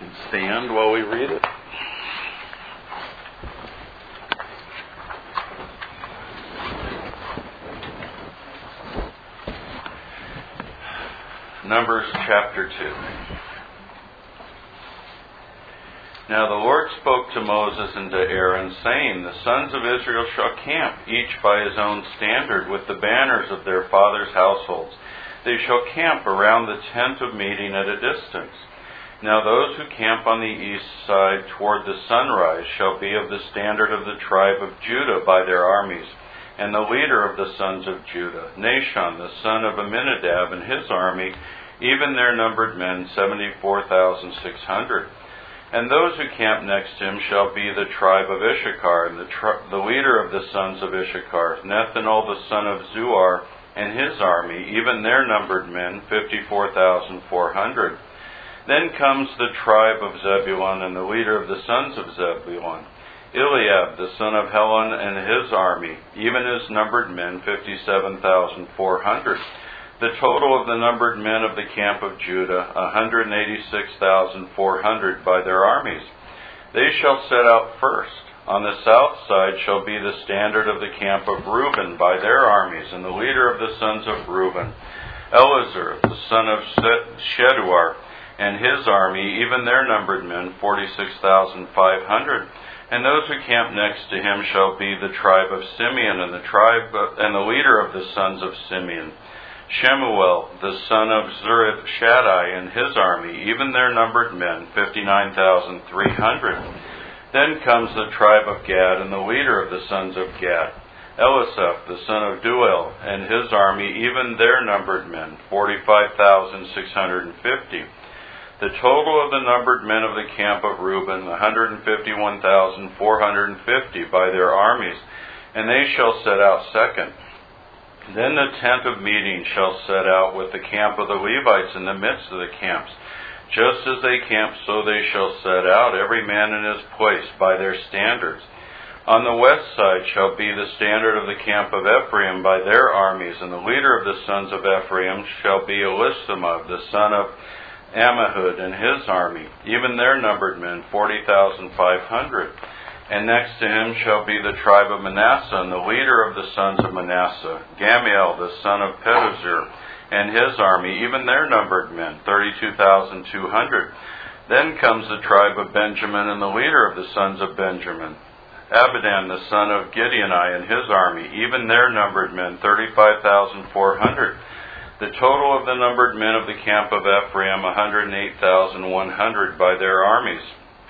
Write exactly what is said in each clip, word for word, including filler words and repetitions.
can stand while we read it. Numbers chapter two. Now the Lord spoke to Moses and to Aaron, saying, The sons of Israel shall camp, each by his own standard, with the banners of their fathers' households. They shall camp around the tent of meeting at a distance. Now those who camp on the east side toward the sunrise shall be of the standard of the tribe of Judah by their armies. And the leader of the sons of Judah, Nahshon, the son of Amminadab, and his army, even their numbered men, seventy-four thousand six hundred. And those who camp next to him shall be the tribe of Issachar, and the, tri- the leader of the sons of Issachar, Nethanel the son of Zuar, and his army, even their numbered men, fifty-four thousand four hundred. Then comes the tribe of Zebulun, and the leader of the sons of Zebulun, Eliab the son of Helon, and his army, even his numbered men, fifty-seven thousand four hundred. The total of the numbered men of the camp of Judah, one hundred eighty-six thousand four hundred by their armies. They shall set out first. On the south side shall be the standard of the camp of Reuben by their armies, and the leader of the sons of Reuben, Elazar the son of Sheduar, and his army, even their numbered men, forty-six thousand five hundred. And those who camp next to him shall be the tribe of Simeon, and the tribe of, and the leader of the sons of Simeon, Shemuel the son of Zurith Shaddai, and his army, even their numbered men, fifty-nine thousand three hundred. Then comes the tribe of Gad, and the leader of the sons of Gad, Elisaph the son of Duel, and his army, even their numbered men, forty-five thousand six hundred fifty. The total of the numbered men of the camp of Reuben, one hundred fifty-one thousand four hundred fifty by their armies, and they shall set out second. Then the tent of meeting shall set out with the camp of the Levites in the midst of the camps. Just as they camp, so they shall set out, every man in his place, by their standards. On the west side shall be the standard of the camp of Ephraim by their armies, and the leader of the sons of Ephraim shall be Elisama, the son of Ammihud, and his army, even their numbered men, forty thousand five hundred. And next to him shall be the tribe of Manasseh, and the leader of the sons of Manasseh, Gamaliel, the son of Pedazur, and his army, even their numbered men, thirty-two thousand two hundred. Then comes the tribe of Benjamin, and the leader of the sons of Benjamin, Abidan, the son of Gideoni, and his army, even their numbered men, thirty-five thousand four hundred. The total of the numbered men of the camp of Ephraim, one hundred eight thousand one hundred by their armies.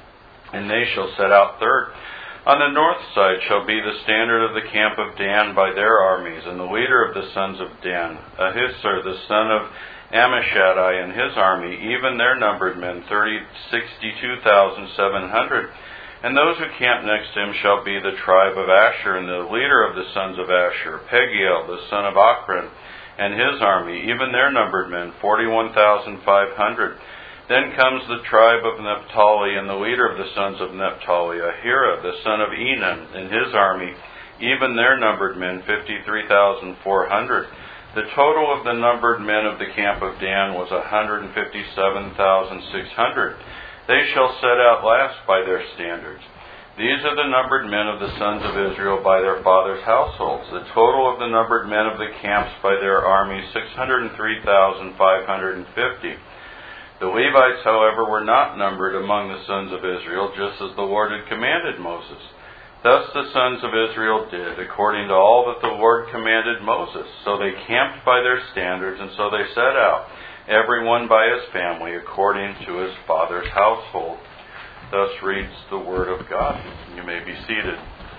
And they shall set out third. On the north side shall be the standard of the camp of Dan by their armies, and the leader of the sons of Dan, Ahisar, the son of Ammishaddai, and his army, even their numbered men, sixty-two thousand seven hundred. And those who camp next to him shall be the tribe of Asher, and the leader of the sons of Asher, Pagiel, the son of Ochran, and his army, even their numbered men, forty-one thousand five hundred. Then comes the tribe of Naphtali, and the leader of the sons of Naphtali, Ahira, the son of Enan, and his army, even their numbered men, fifty-three thousand four hundred. The total of the numbered men of the camp of Dan was one hundred fifty-seven thousand six hundred. They shall set out last by their standards. These are the numbered men of the sons of Israel by their fathers' households. The total of the numbered men of the camps by their armies, six hundred three thousand five hundred fifty. The Levites, however, were not numbered among the sons of Israel, just as the Lord had commanded Moses. Thus the sons of Israel did, according to all that the Lord commanded Moses. So they camped by their standards, and so they set out, every one by his family, according to his father's household. Thus reads the word of God. You may be seated.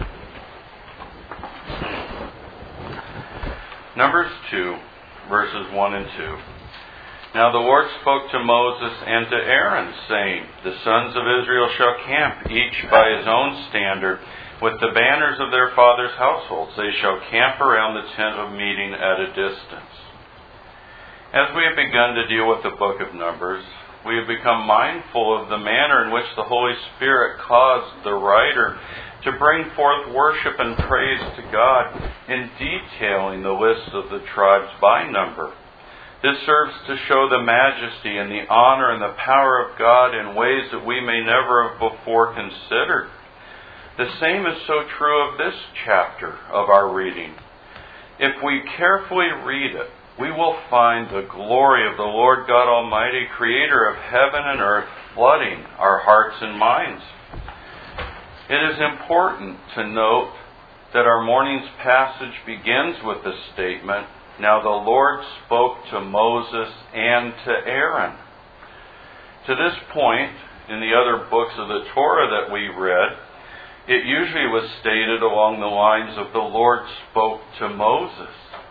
Numbers two, verses one and two. Now the Lord spoke to Moses and to Aaron, saying, The sons of Israel shall camp, each by his own standard, with the banners of their fathers' households. They shall camp around the tent of meeting at a distance. As we have begun to deal with the book of Numbers, we have become mindful of the manner in which the Holy Spirit caused the writer to bring forth worship and praise to God in detailing the list of the tribes by number. This serves to show the majesty and the honor and the power of God in ways that we may never have before considered. The same is so true of this chapter of our reading. If we carefully read it, we will find the glory of the Lord God Almighty, creator of heaven and earth, flooding our hearts and minds. It is important to note that our morning's passage begins with the statement, "Now the Lord spoke to Moses and to Aaron." To this point, in the other books of the Torah that we read, it usually was stated along the lines of "the Lord spoke to Moses."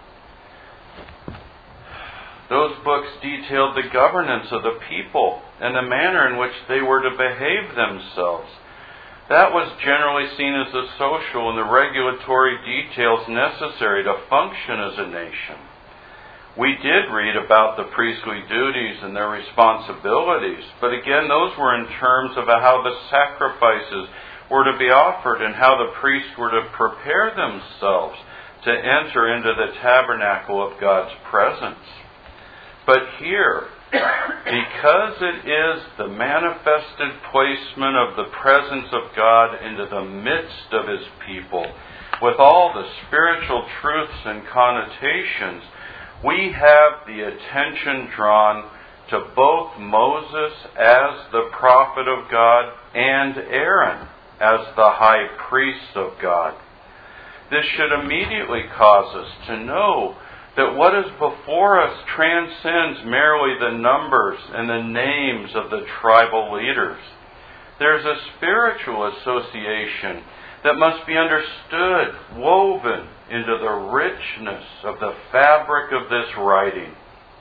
Those books detailed the governance of the people and the manner in which they were to behave themselves. That was generally seen as the social and the regulatory details necessary to function as a nation. We did read about the priestly duties and their responsibilities, but again, those were in terms of how the sacrifices were to be offered and how the priests were to prepare themselves to enter into the tabernacle of God's presence. But here, because it is the manifested placement of the presence of God into the midst of His people, with all the spiritual truths and connotations, we have the attention drawn to both Moses as the prophet of God and Aaron as the high priest of God. This should immediately cause us to know that what is before us transcends merely the numbers and the names of the tribal leaders. There's a spiritual association that must be understood, woven into the richness of the fabric of this writing.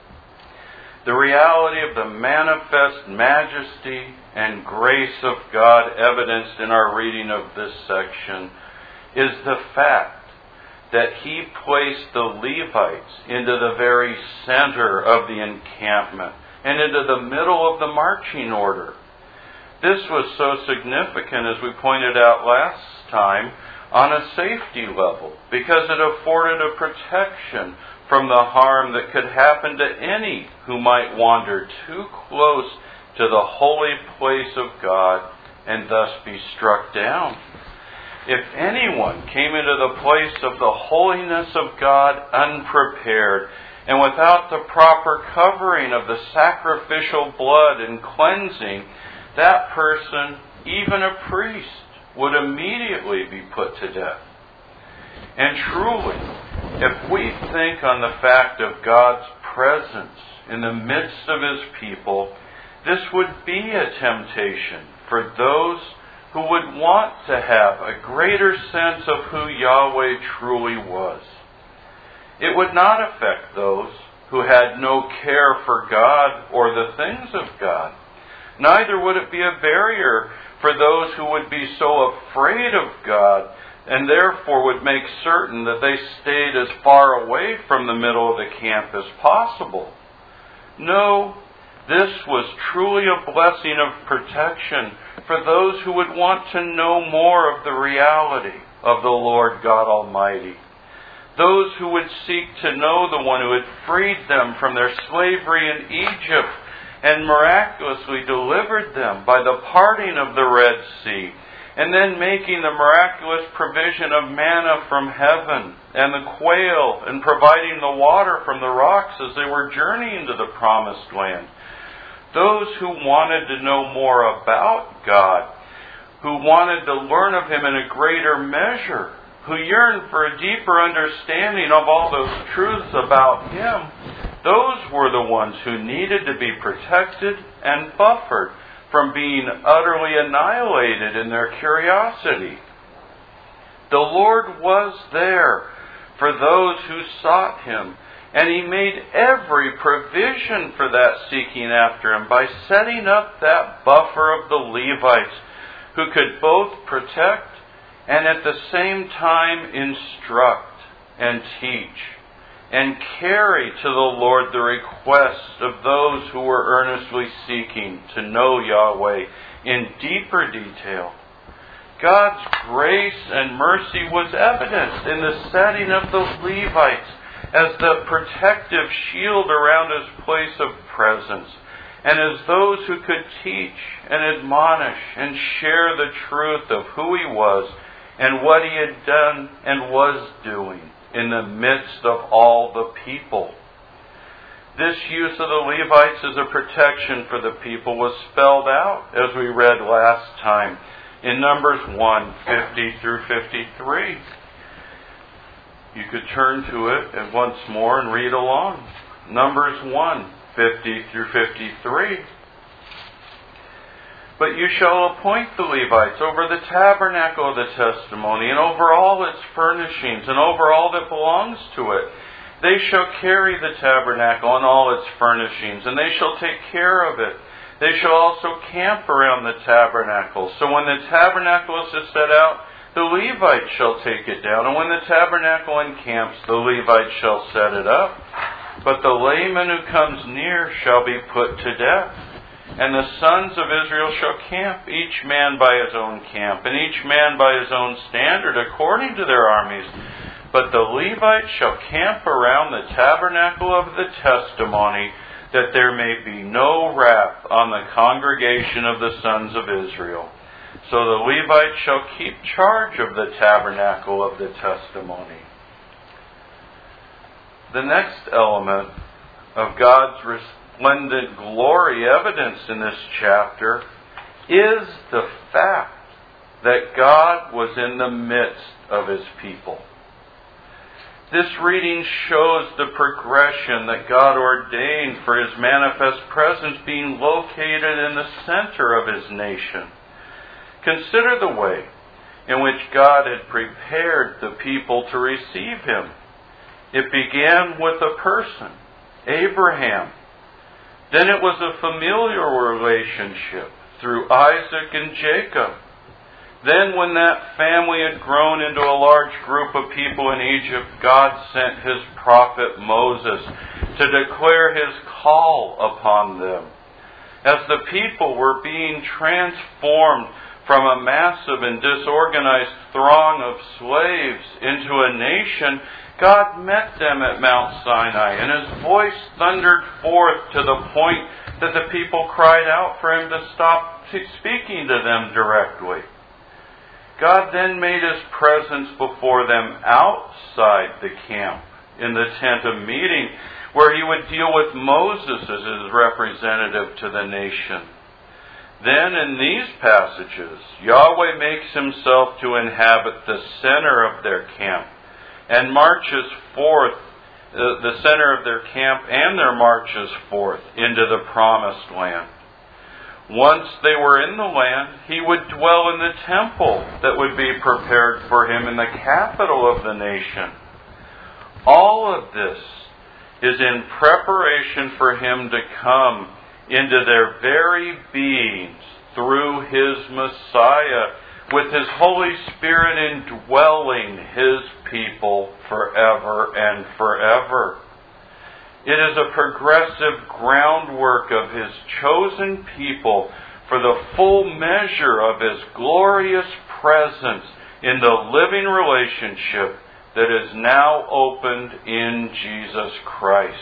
The reality of the manifest majesty and grace of God evidenced in our reading of this section is the fact that He placed the Levites into the very center of the encampment and into the middle of the marching order. This was so significant, as we pointed out last time, on a safety level, because it afforded a protection from the harm that could happen to any who might wander too close to the holy place of God and thus be struck down. If anyone came into the place of the holiness of God unprepared and without the proper covering of the sacrificial blood and cleansing, that person, even a priest, would immediately be put to death. And truly, if we think on the fact of God's presence in the midst of His people, this would be a temptation for those who would want to have a greater sense of who Yahweh truly was. It would not affect those who had no care for God or the things of God. Neither would it be a barrier for those who would be so afraid of God and therefore would make certain that they stayed as far away from the middle of the camp as possible. No, this was truly a blessing of protection for those who would want to know more of the reality of the Lord God Almighty. Those who would seek to know the one who had freed them from their slavery in Egypt and miraculously delivered them by the parting of the Red Sea, and then making the miraculous provision of manna from heaven and the quail, and providing the water from the rocks as they were journeying to the promised land. Those who wanted to know more about God, who wanted to learn of Him in a greater measure, who yearned for a deeper understanding of all those truths about Him, those were the ones who needed to be protected and buffered from being utterly annihilated in their curiosity. The Lord was there for those who sought Him, and He made every provision for that seeking after Him by setting up that buffer of the Levites who could both protect and at the same time instruct and teach and carry to the Lord the requests of those who were earnestly seeking to know Yahweh in deeper detail. God's grace and mercy was evident in the setting of the Levites as the protective shield around His place of presence, and as those who could teach and admonish and share the truth of who He was and what He had done and was doing in the midst of all the people. This use of the Levites as a protection for the people was spelled out, as we read last time, in Numbers one, fifty through fifty-three. You could turn to it once more and read along. Numbers one, fifty through fifty-three. But you shall appoint the Levites over the tabernacle of the testimony, and over all its furnishings, and over all that belongs to it. They shall carry the tabernacle and all its furnishings, and they shall take care of it. They shall also camp around the tabernacle. So when the tabernacle is set out, the Levites shall take it down. And when the tabernacle encamps, the Levites shall set it up. But the layman who comes near shall be put to death. And the sons of Israel shall camp, each man by his own camp, and each man by his own standard, according to their armies. But the Levites shall camp around the tabernacle of the testimony, that there may be no wrath on the congregation of the sons of Israel. So the Levites shall keep charge of the tabernacle of the testimony. The next element of God's resplendent glory evidenced in this chapter is the fact that God was in the midst of His people. This reading shows the progression that God ordained for His manifest presence being located in the center of His nation. Consider the way in which God had prepared the people to receive Him. It began with a person, Abraham. Then it was a familial relationship through Isaac and Jacob. Then when that family had grown into a large group of people in Egypt, God sent His prophet Moses to declare His call upon them. As the people were being transformed from a massive and disorganized throng of slaves into a nation, God met them at Mount Sinai, and His voice thundered forth to the point that the people cried out for Him to stop speaking to them directly. God then made His presence before them outside the camp, in the tent of meeting, where He would deal with Moses as His representative to the nation. Then in these passages, Yahweh makes Himself to inhabit the center of their camp, and marches forth, uh, the center of their camp and their marches forth into the promised land. Once they were in the land, He would dwell in the temple that would be prepared for Him in the capital of the nation. All of this is in preparation for Him to come into their very beings through His Messiah, with His Holy Spirit indwelling His people forever and forever. It is a progressive groundwork of His chosen people for the full measure of His glorious presence in the living relationship that is now opened in Jesus Christ.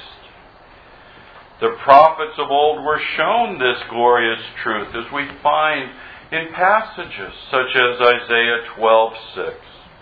The prophets of old were shown this glorious truth, as we find in passages such as Isaiah twelve six.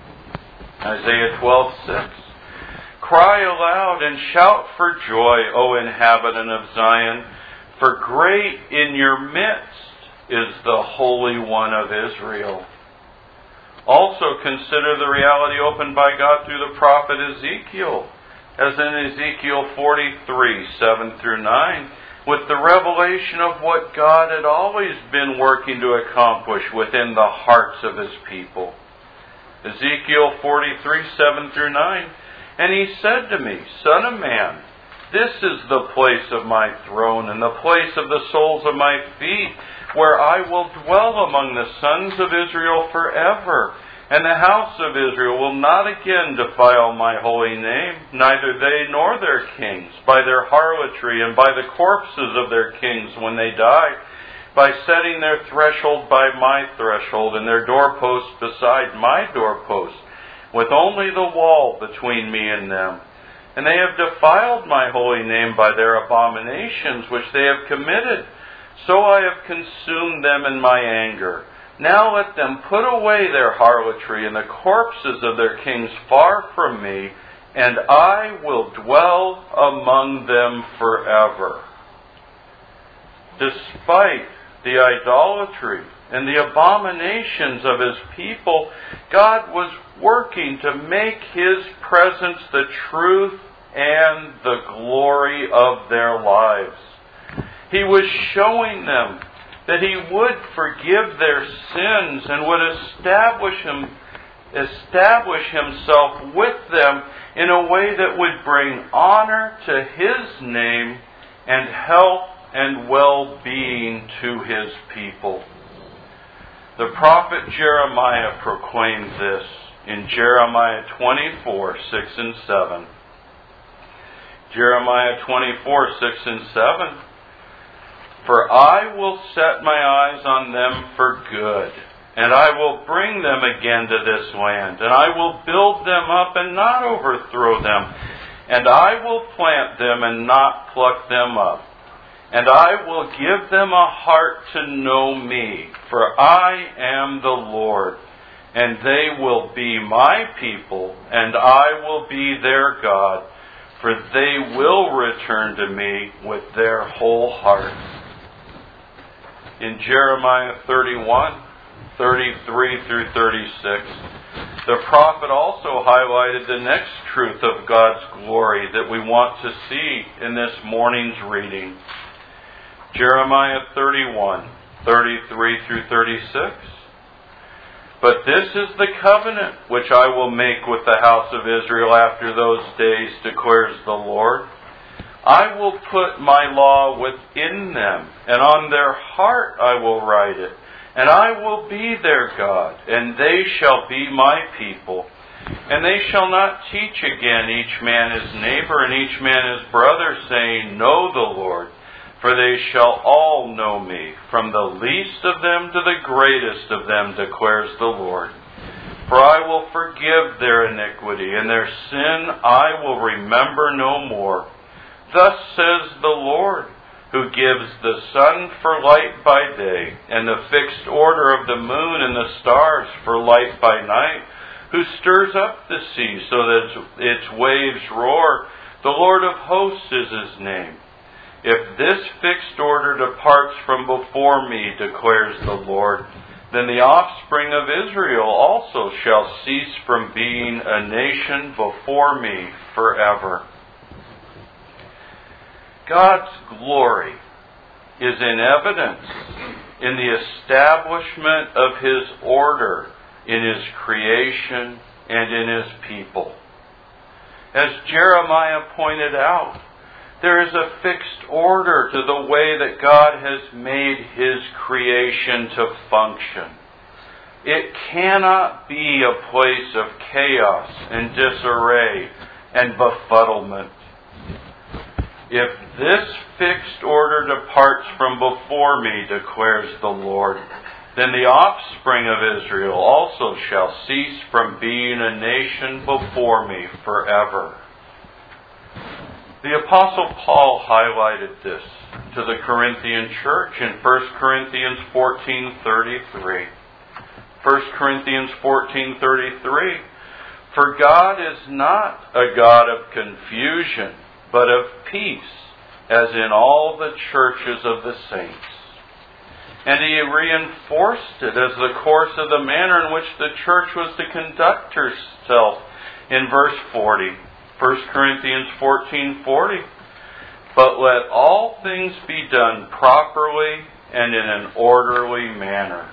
Isaiah twelve six. Cry aloud and shout for joy, O inhabitant of Zion, for great in your midst is the Holy One of Israel. Also consider the reality opened by God through the prophet Ezekiel, as in Ezekiel forty-three, seven through nine, with the revelation of what God had always been working to accomplish within the hearts of His people. Ezekiel forty-three, seven through nine, and He said to me, Son of man, this is the place of my throne and the place of the soles of my feet, where I will dwell among the sons of Israel forever. And the house of Israel will not again defile my holy name, neither they nor their kings, by their harlotry and by the corpses of their kings when they die, by setting their threshold by my threshold and their doorposts beside my doorposts, with only the wall between me and them. and they have defiled my holy name by their abominations which they have committed. So I have consumed them in my anger. Now let them put away their harlotry and the corpses of their kings far from me, and I will dwell among them forever. Despite the idolatry and the abominations of His people, God was working to make His presence the truth and the glory of their lives. He was showing them that He would forgive their sins and would establish him, establish Himself with them in a way that would bring honor to His name and health and well-being to His people. The prophet Jeremiah proclaimed this in Jeremiah twenty-four, six and seven. Jeremiah twenty-four, six and seven. For I will set my eyes on them for good, and I will bring them again to this land, and I will build them up and not overthrow them, and I will plant them and not pluck them up. And I will give them a heart to know me, for I am the Lord, and they will be my people, and I will be their God, for they will return to me with their whole heart. In Jeremiah thirty-one, thirty-three through thirty-six, the prophet also highlighted the next truth of God's glory that we want to see in this morning's reading. Jeremiah thirty-one, thirty-three through thirty-six. But this is the covenant which I will make with the house of Israel after those days, declares the Lord. I will put my law within them, and on their heart I will write it, and I will be their God, and they shall be my people. And they shall not teach again each man his neighbor and each man his brother, saying, Know the Lord. For they shall all know me, from the least of them to the greatest of them, declares the Lord. For I will forgive their iniquity, and their sin I will remember no more. Thus says the Lord, who gives the sun for light by day, and the fixed order of the moon and the stars for light by night, who stirs up the sea so that its waves roar. The Lord of hosts is His name. If this fixed order departs from before me, declares the Lord, then the offspring of Israel also shall cease from being a nation before me forever. God's glory is in evidence in the establishment of His order in His creation and in His people. As Jeremiah pointed out, there is a fixed order to the way that God has made His creation to function. It cannot be a place of chaos and disarray and befuddlement. If this fixed order departs from before me, declares the Lord, then the offspring of Israel also shall cease from being a nation before me forever. The Apostle Paul highlighted this to the Corinthian church in First Corinthians fourteen thirty-three. First Corinthians fourteen thirty-three. For God is not a God of confusion, but of peace, as in all the churches of the saints. And he reinforced it as the course of the manner in which the church was to conduct herself in verse forty. First Corinthians fourteen forty. But let all things be done properly and in an orderly manner.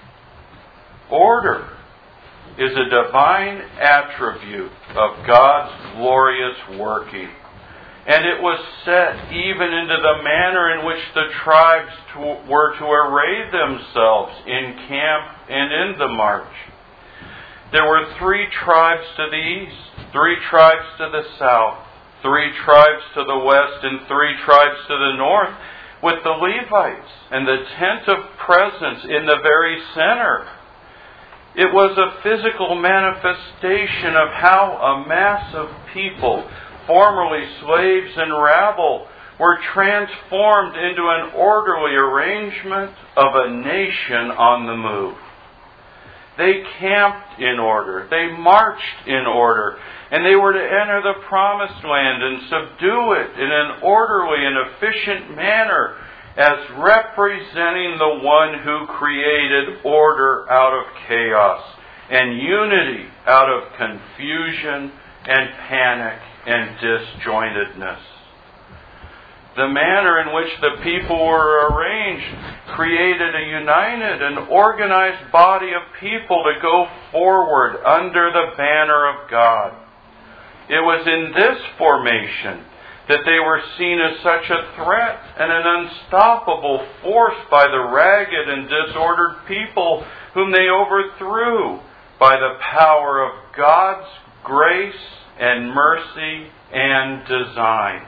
Order is a divine attribute of God's glorious working. And it was set even into the manner in which the tribes to, were to array themselves in camp and in the march. There were three tribes to the east, three tribes to the south, three tribes to the west, and three tribes to the north, with the Levites and the tent of presence in the very center. It was a physical manifestation of how a mass of people formerly slaves and rabble, were transformed into an orderly arrangement of a nation on the move. They camped in order, they marched in order, and they were to enter the promised land and subdue it in an orderly and efficient manner, as representing the one who created order out of chaos and unity out of confusion and panic and disjointedness. The manner in which the people were arranged created a united and organized body of people to go forward under the banner of God. It was in this formation that they were seen as such a threat and an unstoppable force by the ragged and disordered people whom they overthrew by the power of God's grace and mercy and design.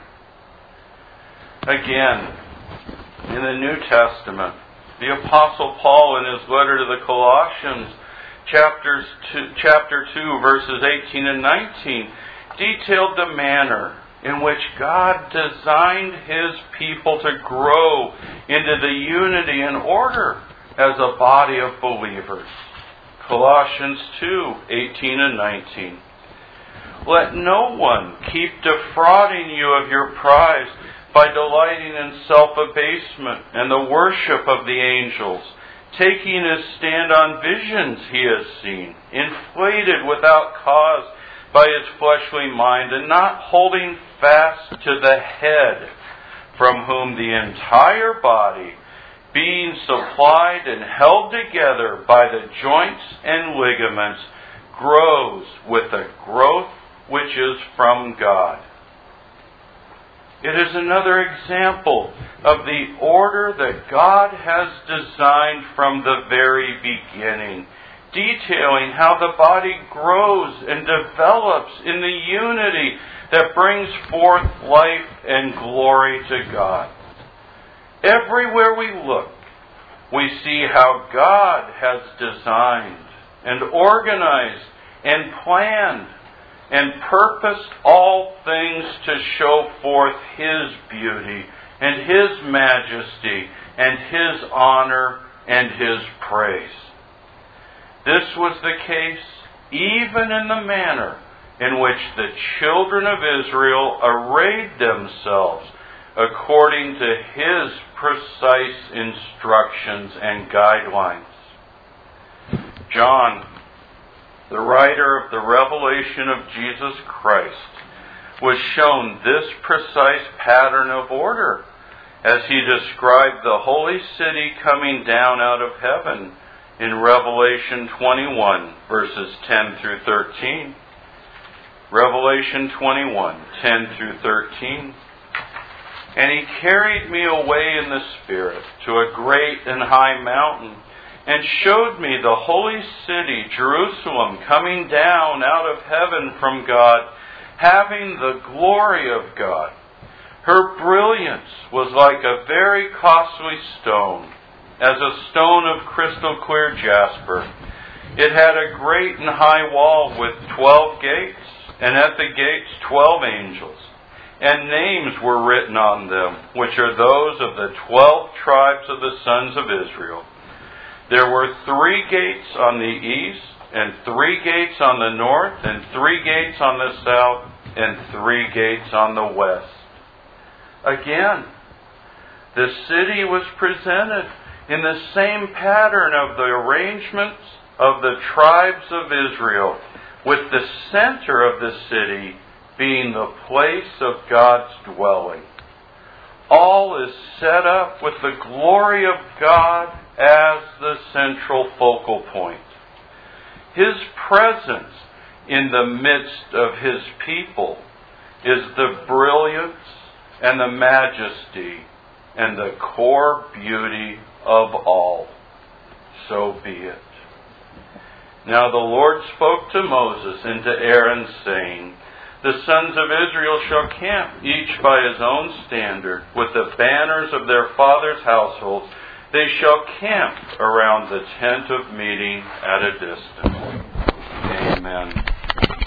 Again, in the New Testament, the Apostle Paul in his letter to the Colossians, chapters two, chapter two, verses eighteen and nineteen, detailed the manner in which God designed His people to grow into the unity and order as a body of believers. Colossians two, eighteen and nineteen. Let no one keep defrauding you of your prize by delighting in self-abasement and the worship of the angels, taking his stand on visions he has seen, inflated without cause by his fleshly mind, and not holding fast to the head, from whom the entire body, being supplied and held together by the joints and ligaments, grows with a growth which is from God. It is another example of the order that God has designed from the very beginning, detailing how the body grows and develops in the unity that brings forth life and glory to God. Everywhere we look, we see how God has designed and organized and planned and purposed all things to show forth His beauty and His majesty and His honor and His praise. This was the case even in the manner in which the children of Israel arrayed themselves according to His precise instructions and guidelines. John, the writer of the revelation of Jesus Christ, was shown this precise pattern of order as he described the holy city coming down out of heaven in Revelation twenty-one, verses ten through thirteen. Revelation twenty-one, ten through thirteen. And he carried me away in the Spirit to a great and high mountain, and showed me the holy city, Jerusalem, coming down out of heaven from God, having the glory of God. Her brilliance was like a very costly stone, as a stone of crystal clear jasper. It had a great and high wall with twelve gates, and at the gates twelve angels. And names were written on them, which are those of the twelve tribes of the sons of Israel. There were three gates on the east, and three gates on the north, and three gates on the south, and three gates on the west. Again, the city was presented in the same pattern of the arrangements of the tribes of Israel, with the center of the city being the place of God's dwelling. All is set up with the glory of God as the central focal point. His presence in the midst of His people is the brilliance and the majesty and the core beauty of all. So be it. Now the Lord spoke to Moses and to Aaron, saying, The sons of Israel shall camp, each by his own standard, with the banners of their fathers' households. They shall camp around the tent of meeting at a distance. Amen.